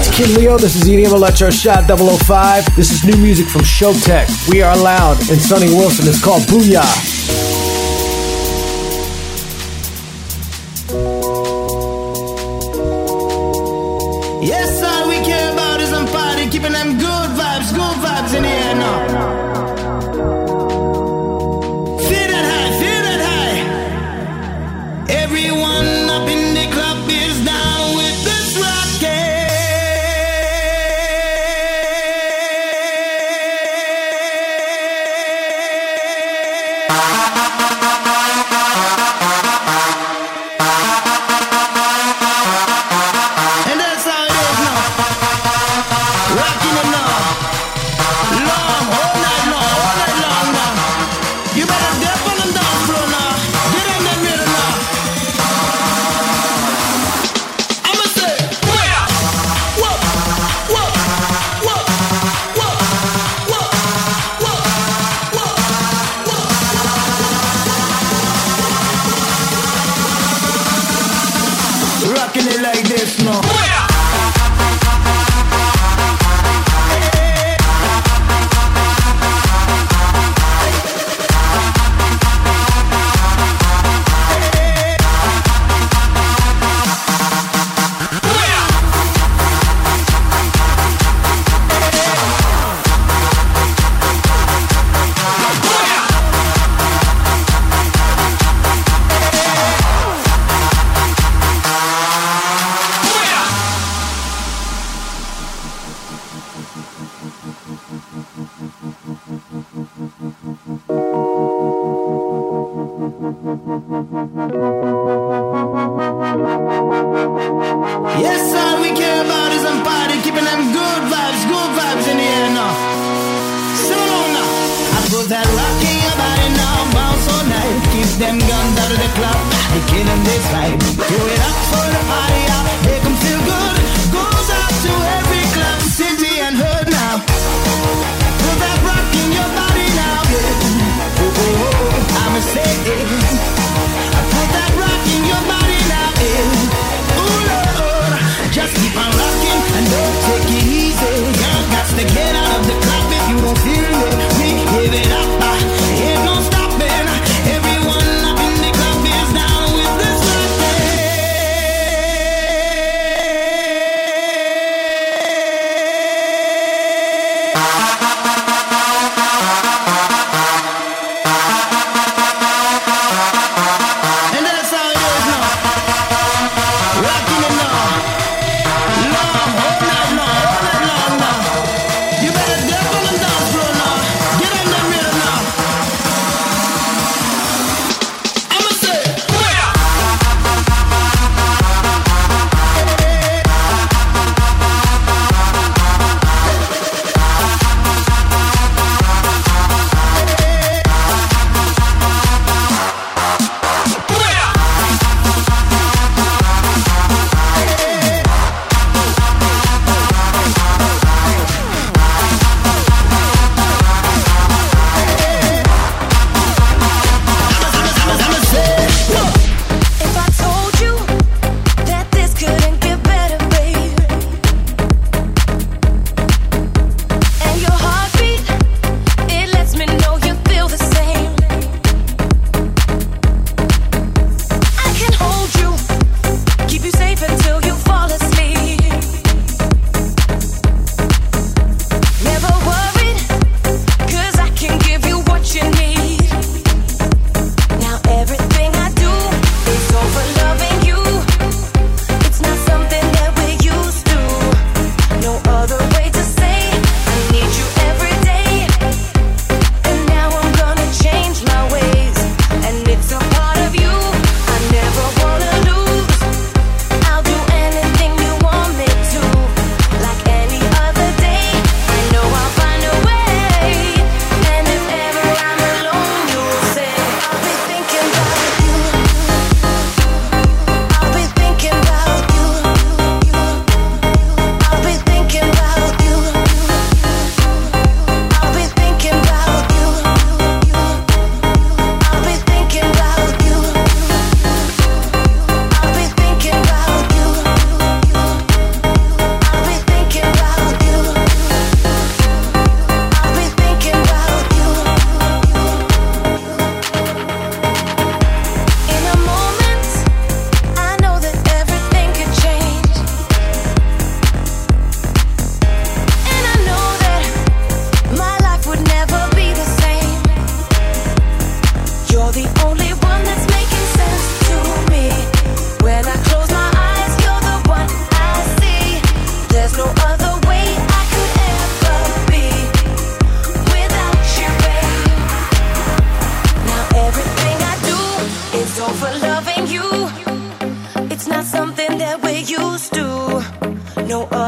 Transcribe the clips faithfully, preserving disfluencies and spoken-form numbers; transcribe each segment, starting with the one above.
Kid Leo, this is E D M Electro Shot double oh five. This is new music from Showtek. We Are Loud and Sonny Wilson. It's called Booyah. Yes, all we care about is some party, keeping them good vibes, good vibes in the air now. Feel that high, feel that high. Everyone up in the club is down with this rocket. Rocking it like this, no. Yes, all we care about is some party, keeping them good vibes, good vibes in the air now. So long now. I put that rock in your body now, bounce all night. Keep them guns out of the club, they killing this vibe. Do it up for the party out, make them feel good. Goes out to every club, city and hood now. Put that rock in your body now, yeah. Oh, oh, oh, I'ma say it. I put that rock in your body now, yeah. Just keep on rocking and don't take it easy. Girl, got to get out of the club if you don't feel it. We give it up, uh, ain't no stopping. Everyone up in the club is down with this.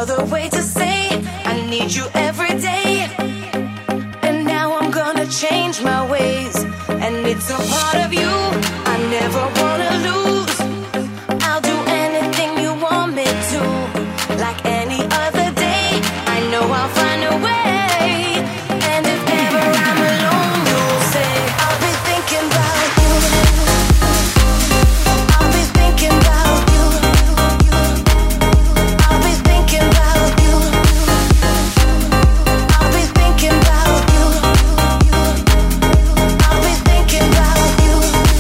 other way to say I need you every day. And now I'm gonna change my ways, and it's a part of you I never wanna lose. I'll do anything you want me to, like any other day. I know I'll find a way. And if ever I'm alone, you'll say I'll be thinking about you. I'll be thinking about you. I'll be thinking about you. I'll be thinking about you. I'll be thinking about you.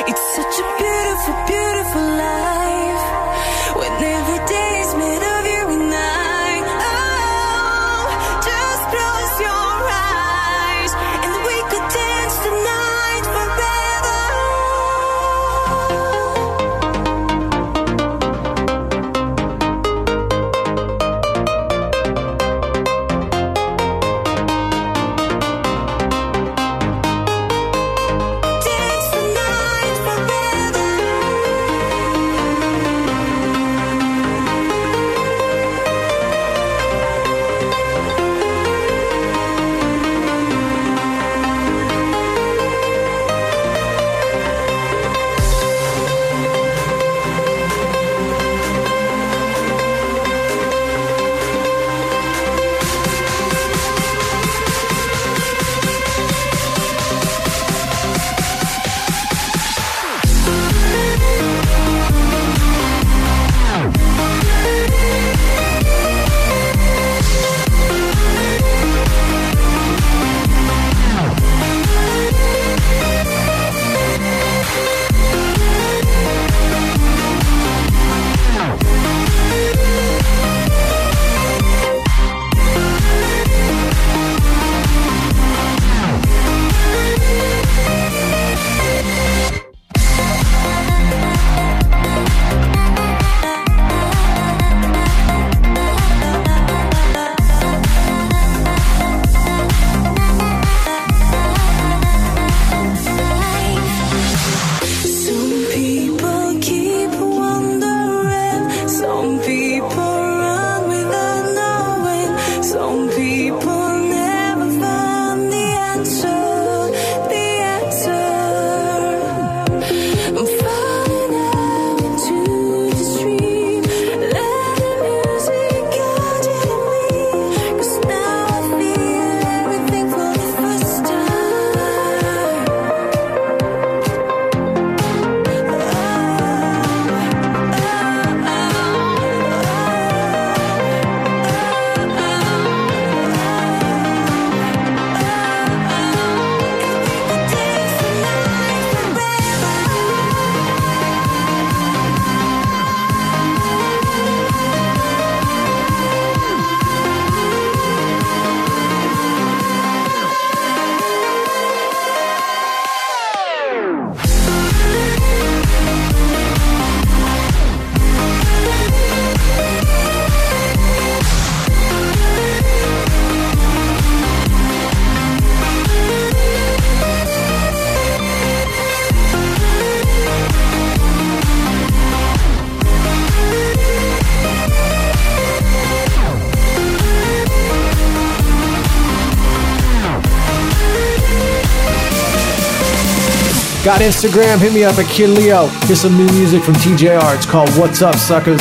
Got Instagram, hit me up at Kid Leo. Here's some new music from T J R. It's called What's Up, Suckers?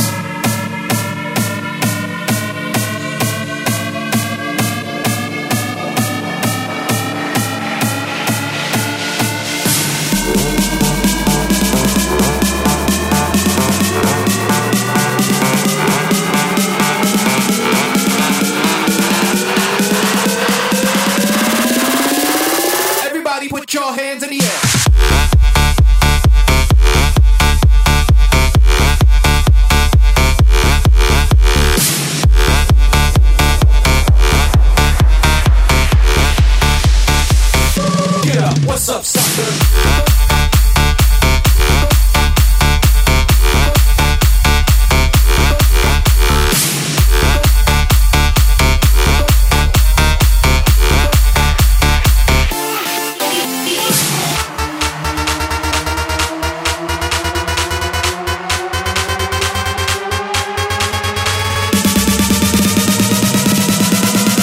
Everybody put your hands in the air. What's up, sucker?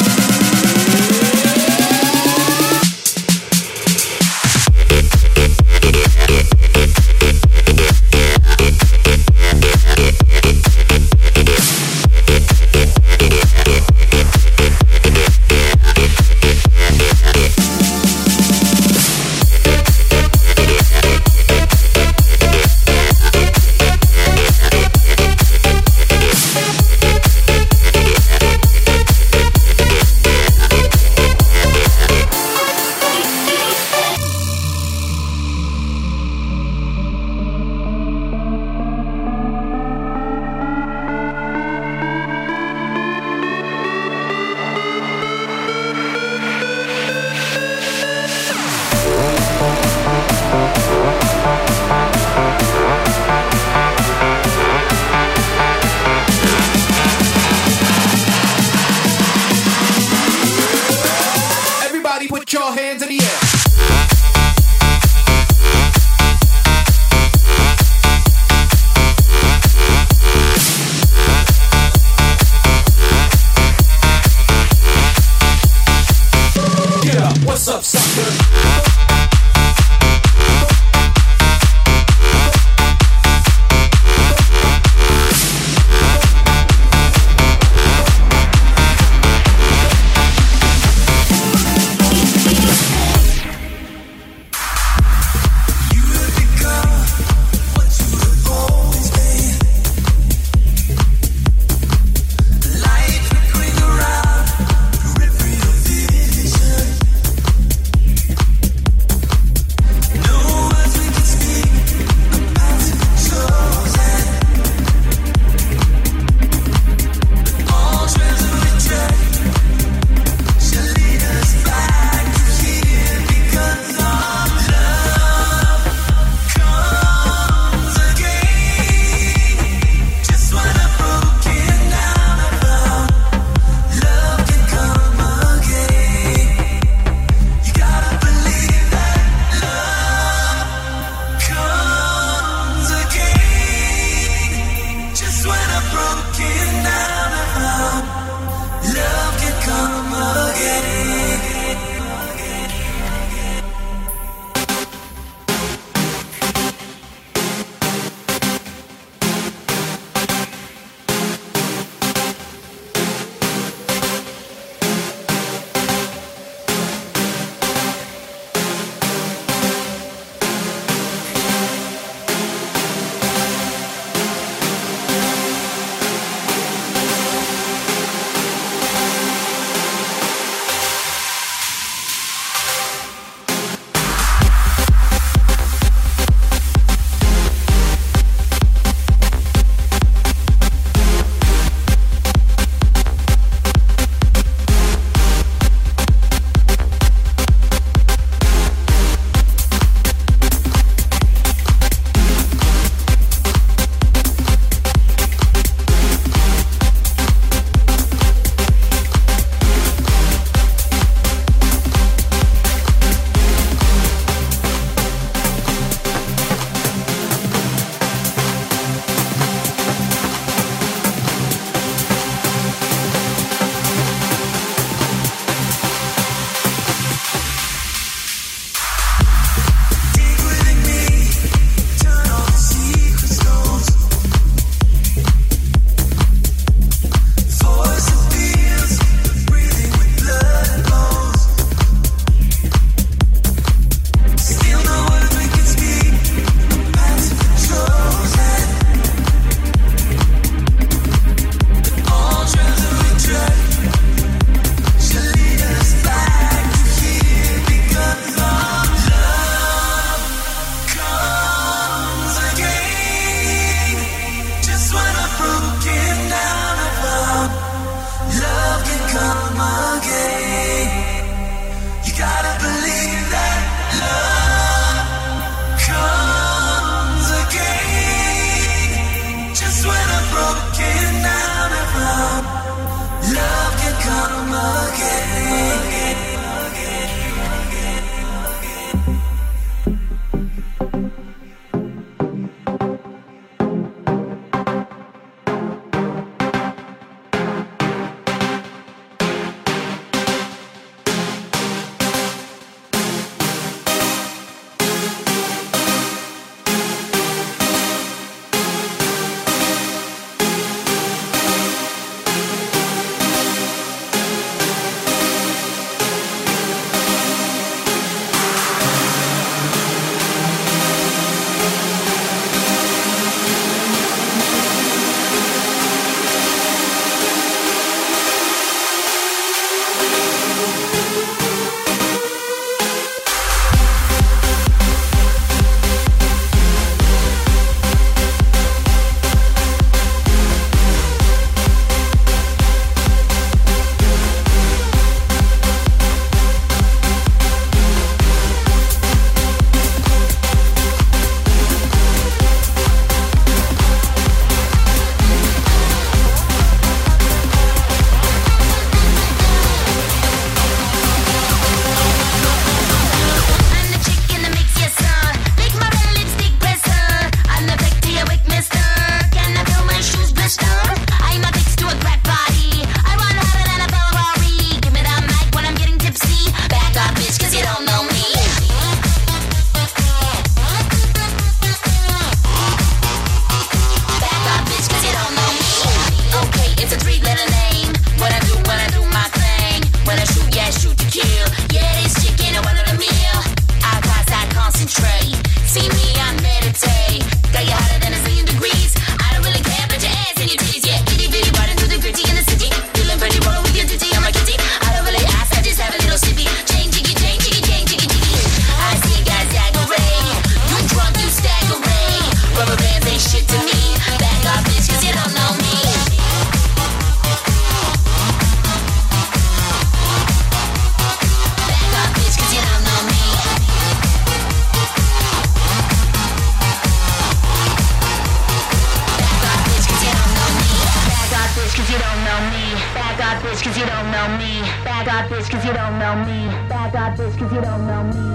Yeah. concentrate. See me, I meditate. Got you hotter than a zillion degrees. I don't really care about your ass and your titties. Yeah, itty bitty, riding through the gritty in the city. Feeling pretty roll with your ditty on my kitty. I don't really ask, I just have a little sippy. Chain jiggy, chain jiggy, chain jiggy, jiggy. I see you guys aggravate. You drunk, you staggering. Rubber bands ain't shit to me. Back off, bitch, cause you don't know me. Back off, bitch, cause you don't know me. Back off, bitch, cause you don't know me. Back off, bitch, cause you don't know me. Back off, bitch, cause you don't know me. Back off, bitch, cause you don't know me. Back off, bitch, cause you don't know me.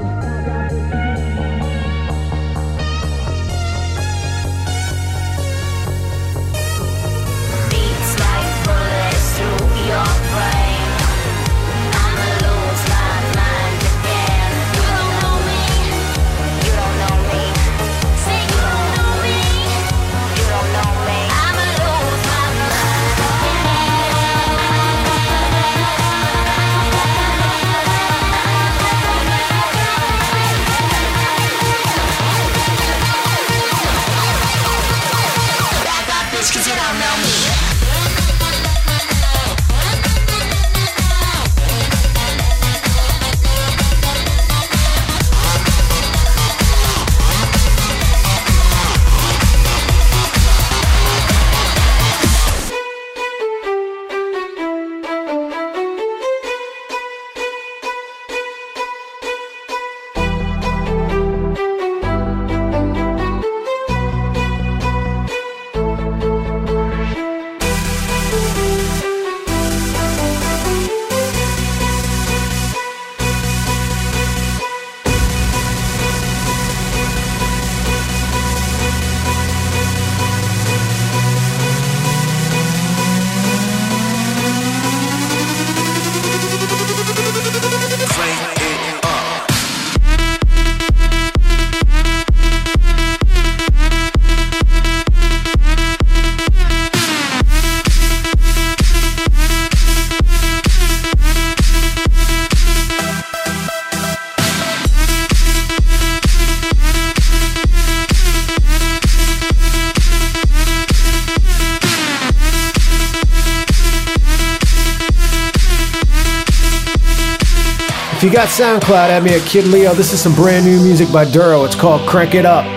Beats like bullets through your brain. I'ma lose my mind again. You don't know me. You don't know me. Say you don't know me. You don't know me. I'ma lose my mind again. Back up, bitch, cause you don't know me. If you got SoundCloud, add me at Kid Leo. This is some brand new music by Duro. It's called Crank It Up.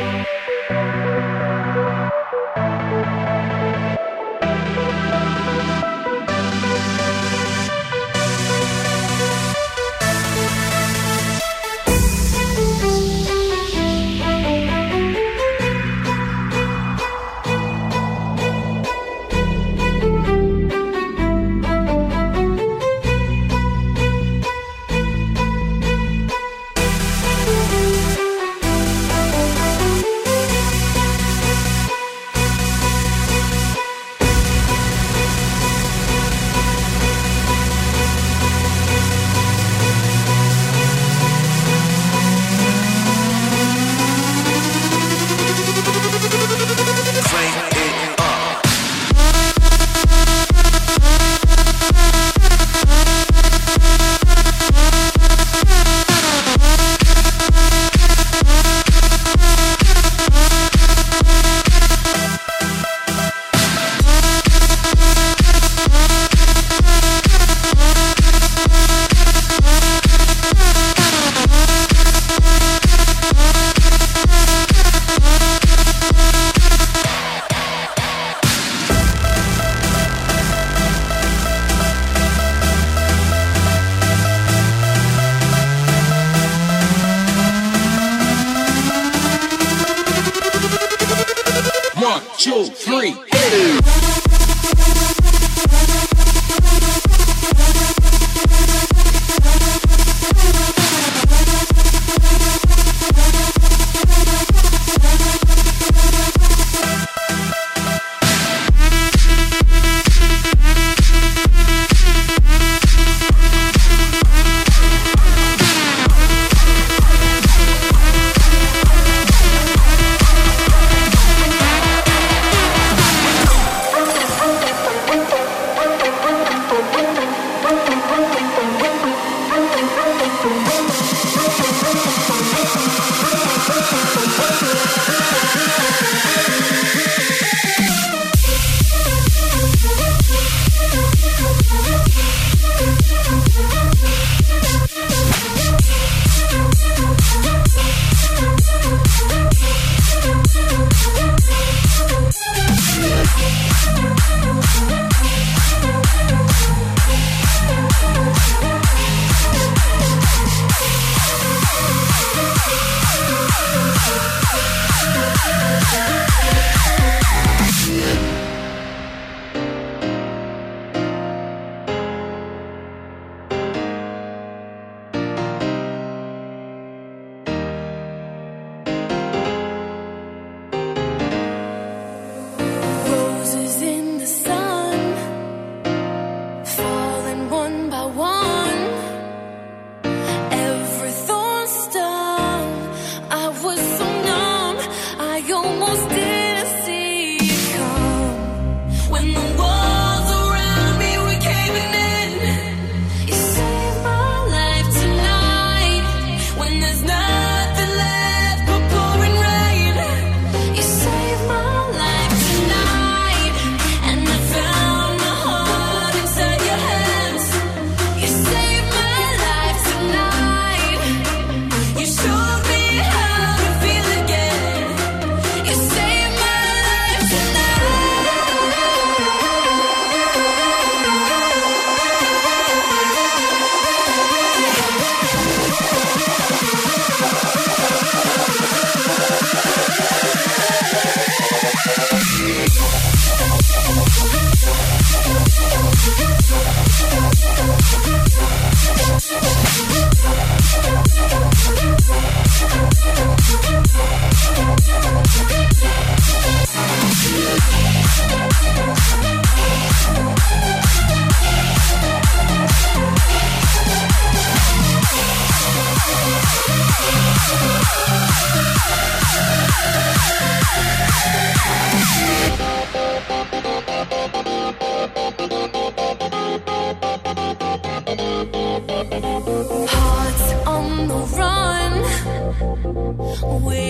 One, two, three, hit it.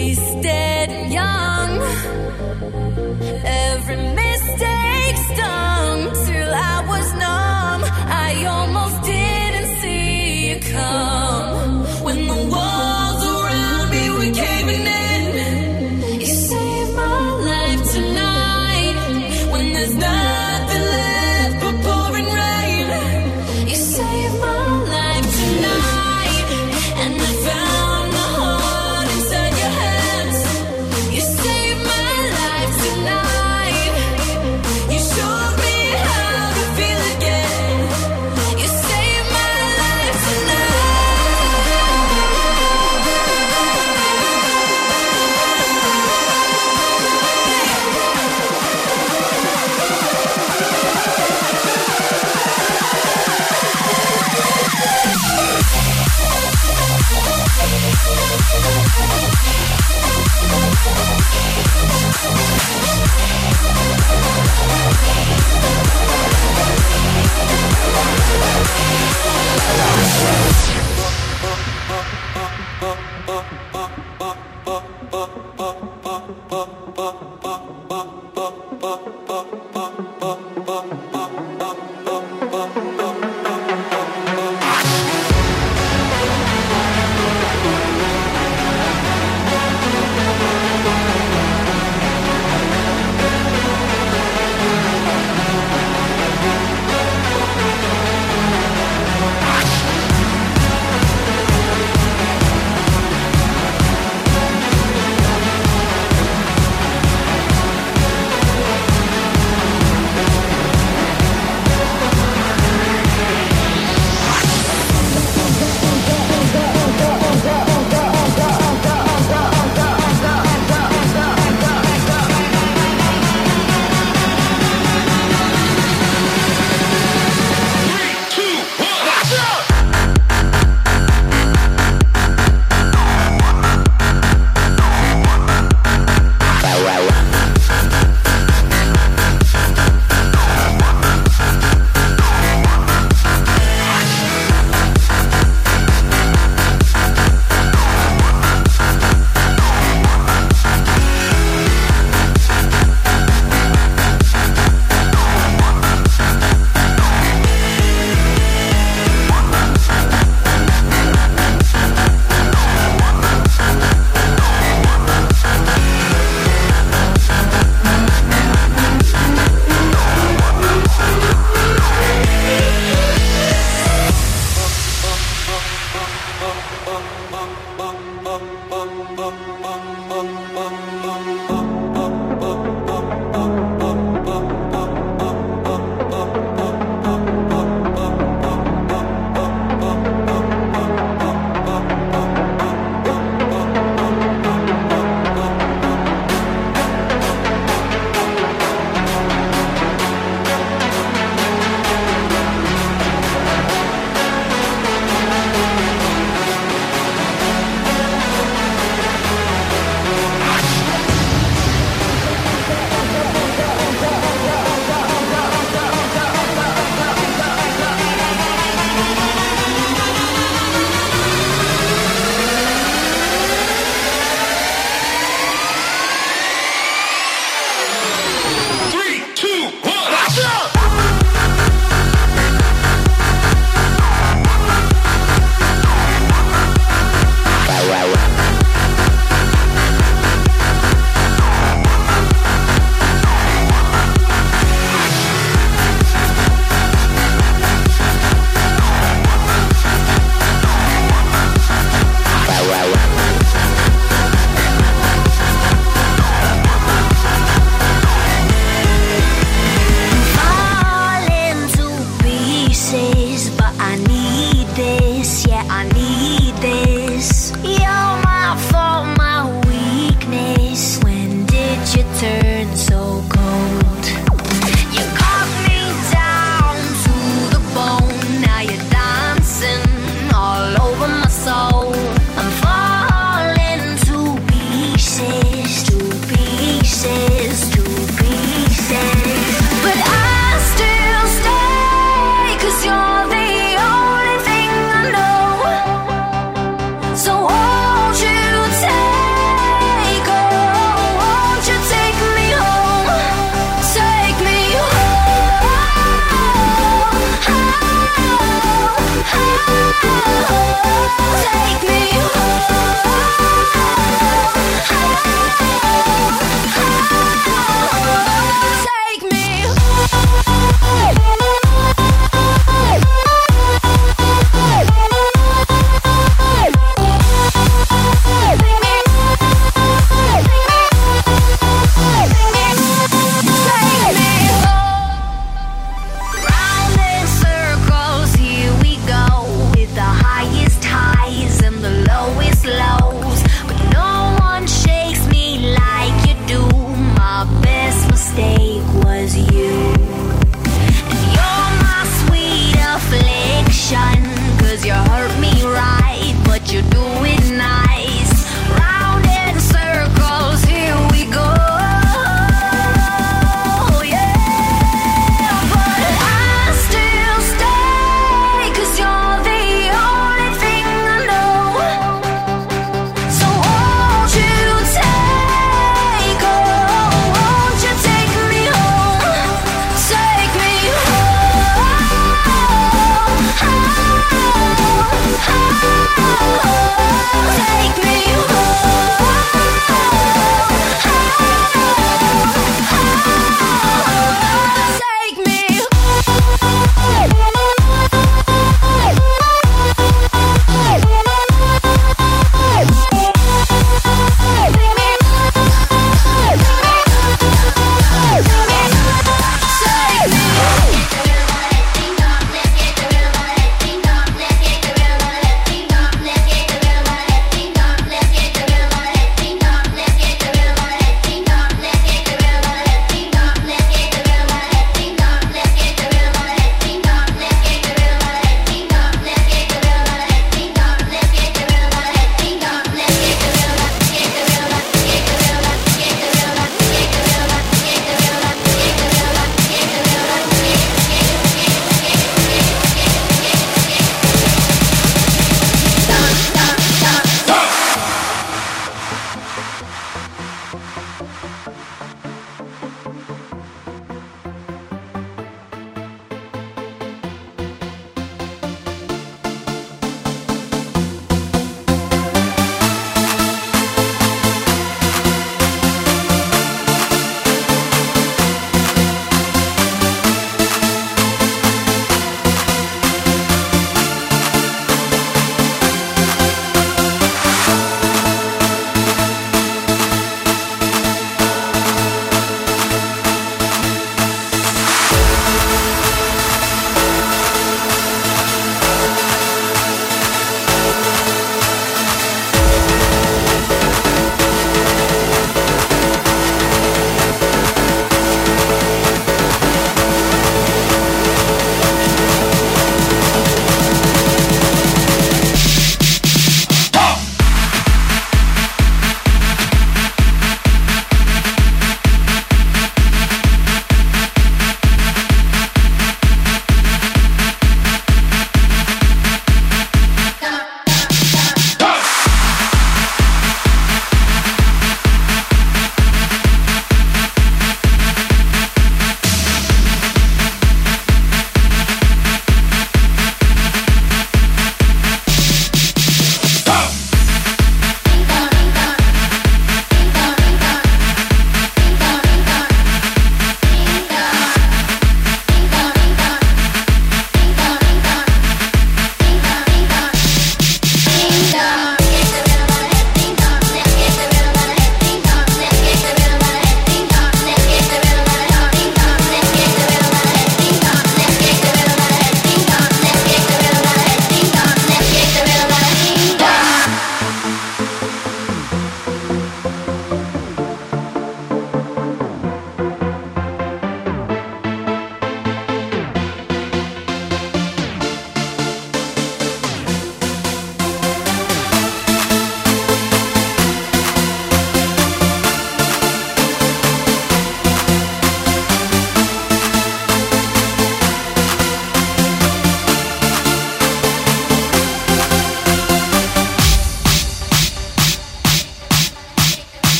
wasted young. Every mistake stung till I was numb. I almost didn't see you come. When the walls around me were caving in, you saved my life tonight. When there's nothing left but pouring rain, you saved my life tonight. And I found my heart inside your hands. You saved my life tonight. You showed me how to feel again. You saved my life tonight.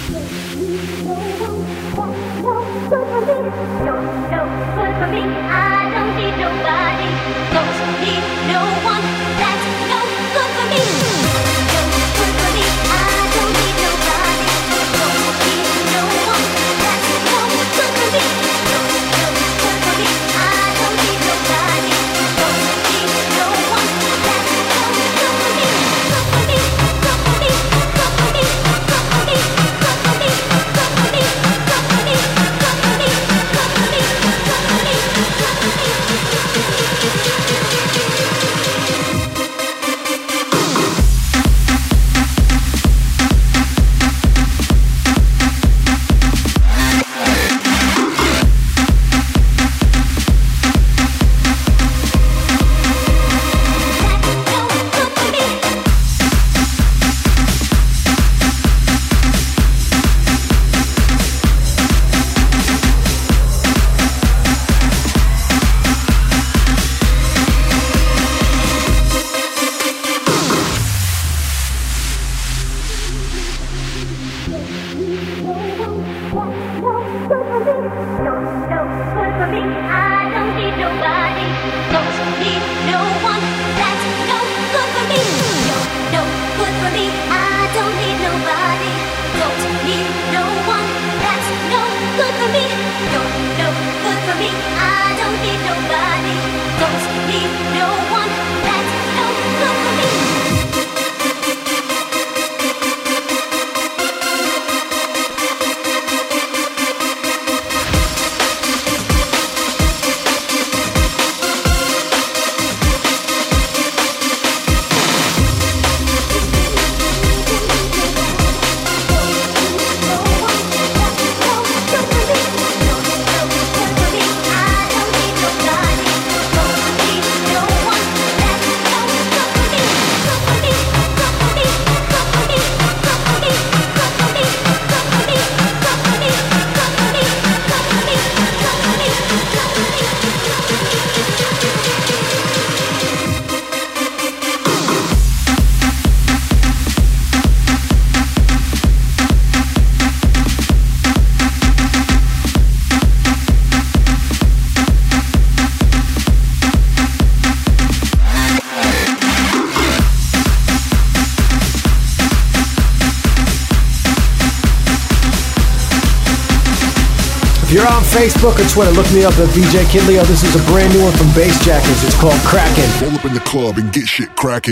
If you're on Facebook or Twitter, look me up at V J Kid Leo. This is a brand new one from Bass Jackers. It's called Crackin'. Roll up in the club and get shit crackin'.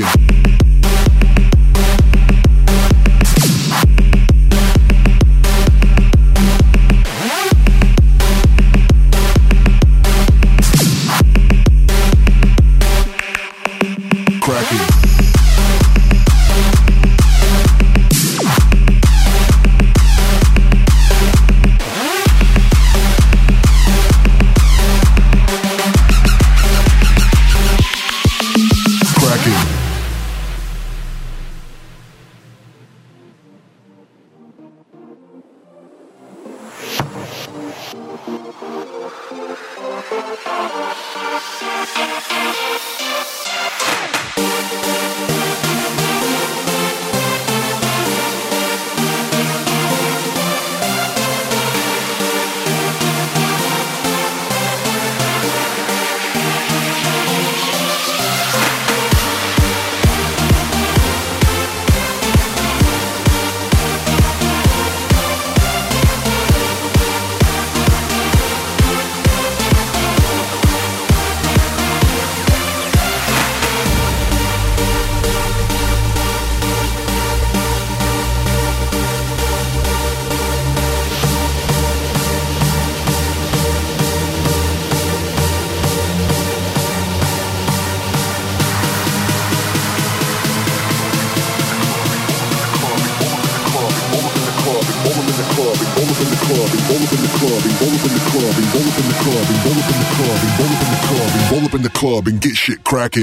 And get shit cracking.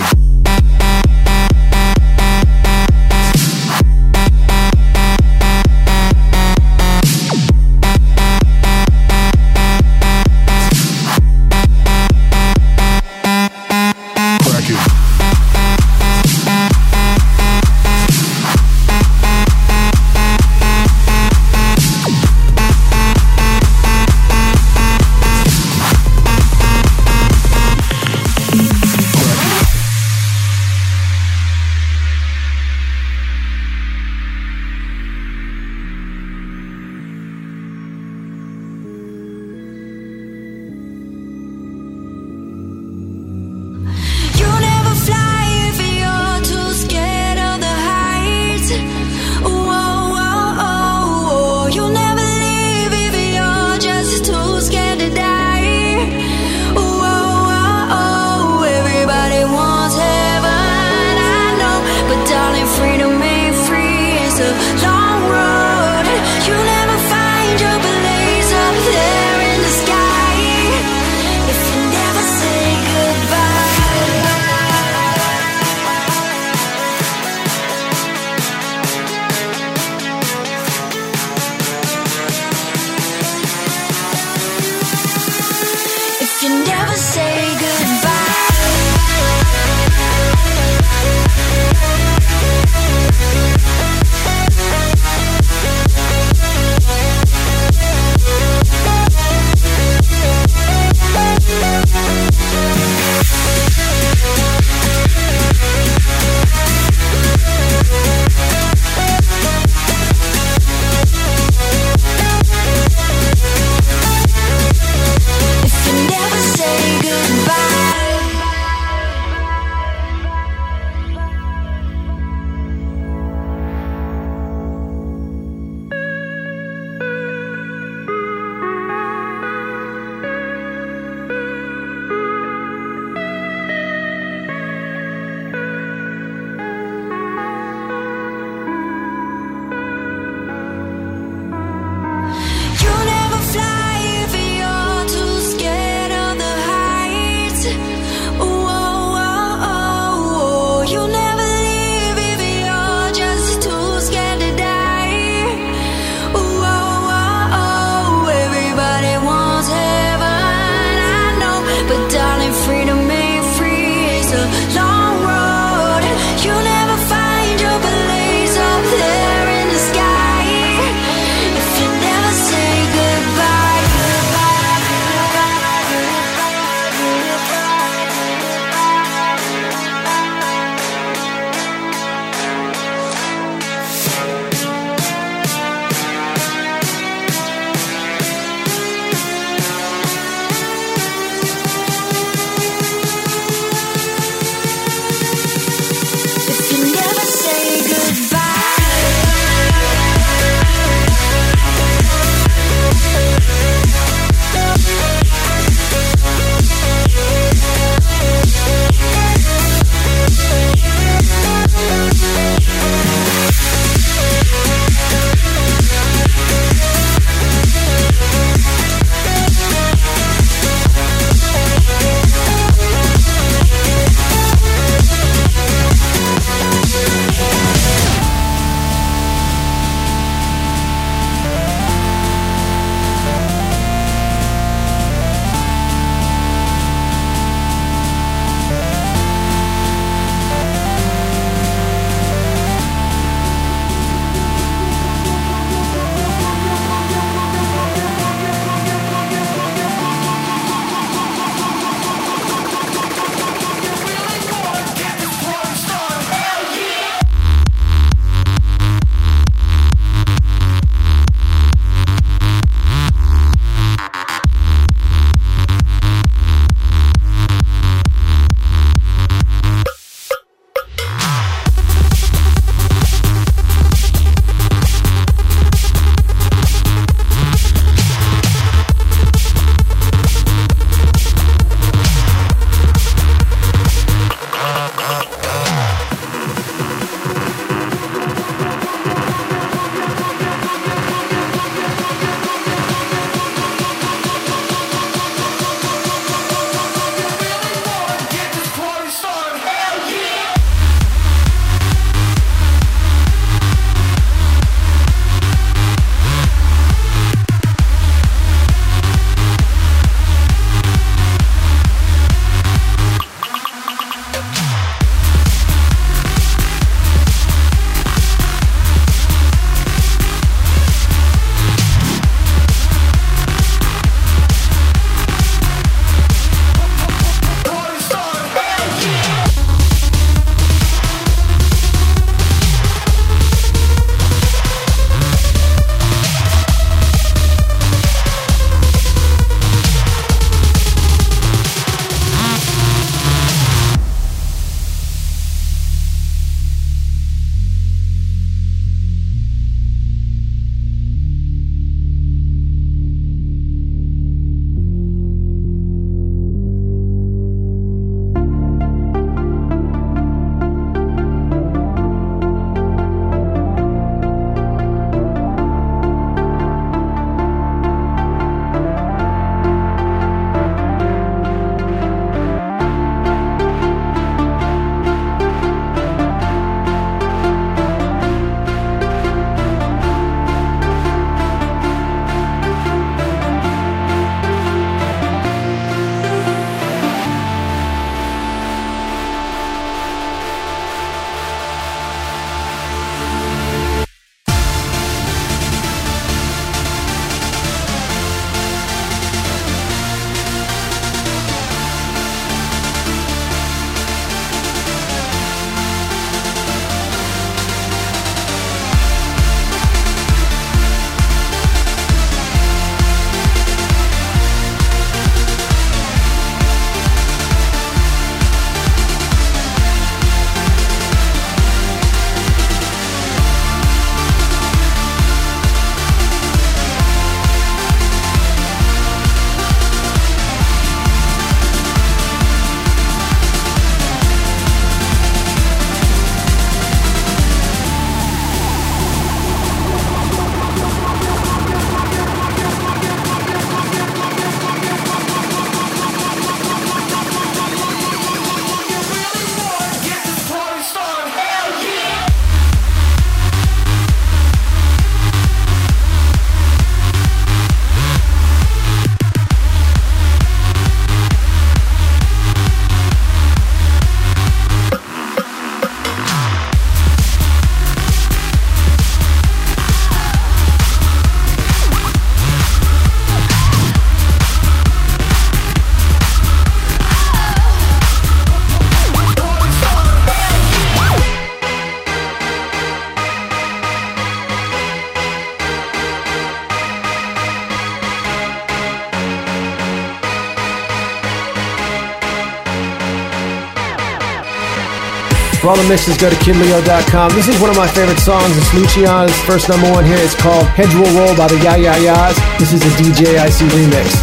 For all the mixes, go to kid leo dot com. This is one of my favorite songs. It's Luciano's first number one here. It's called Heads Will Roll by the Ya Ya Ya's. This is a D J I C remix.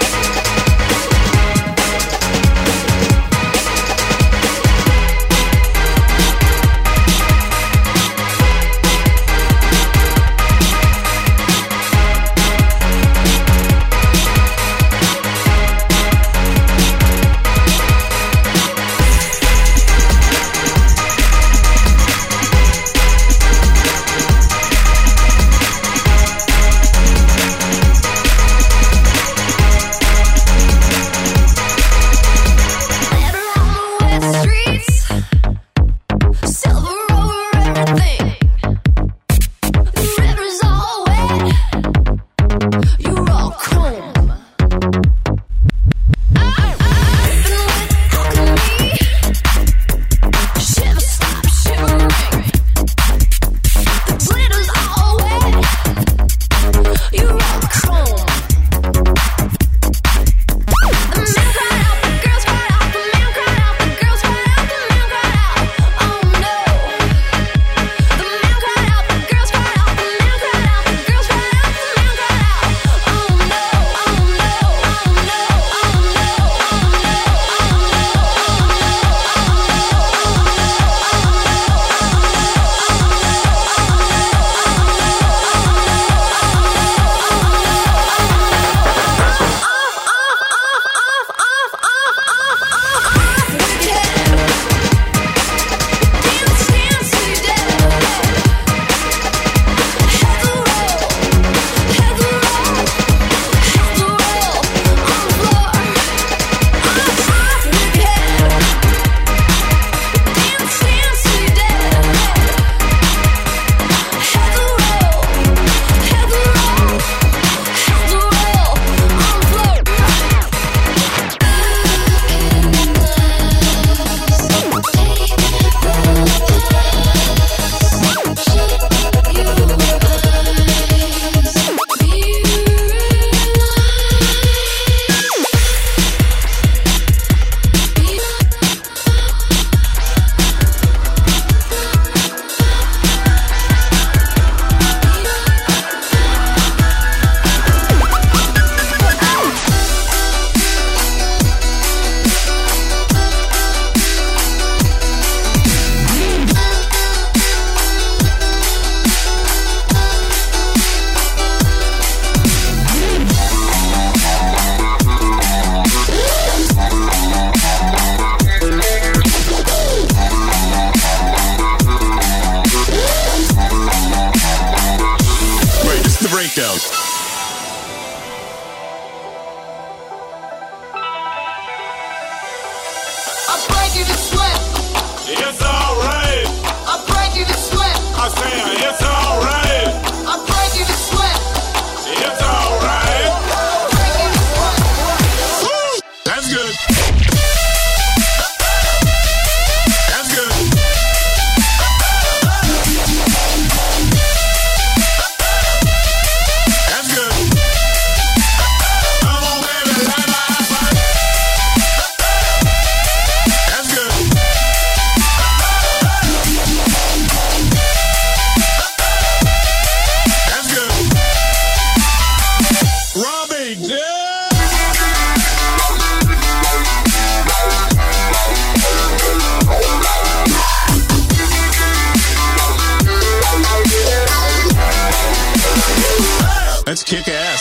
Let's kick ass.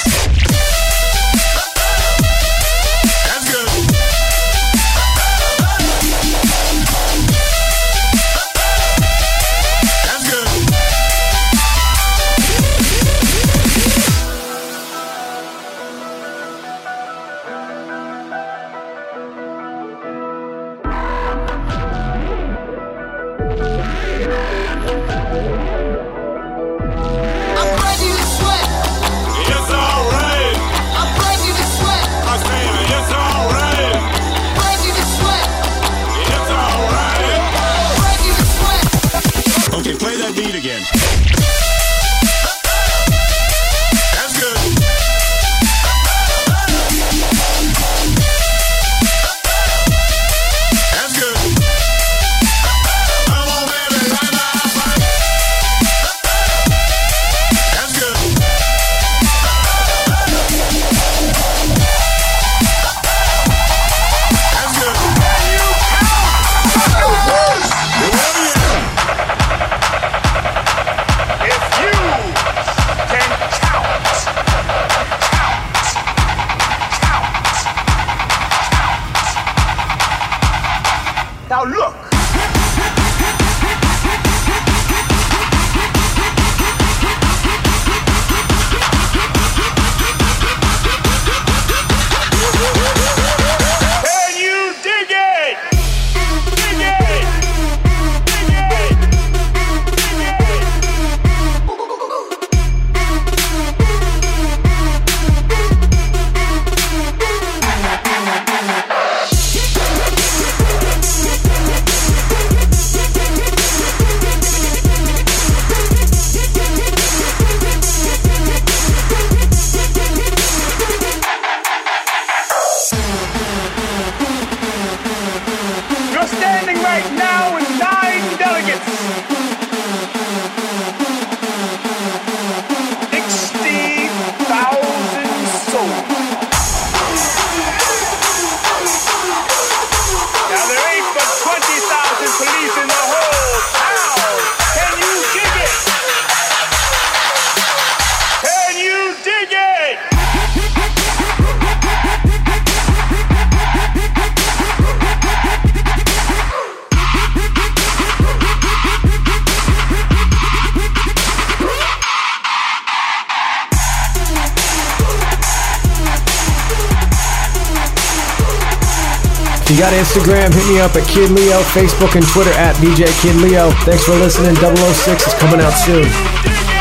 That's good. That's good. I'm ready to sweat. It's all right. If you got Instagram, hit me up at Kid Leo, Facebook and Twitter at D J Kid Leo. Thanks for listening. double oh six is coming out soon.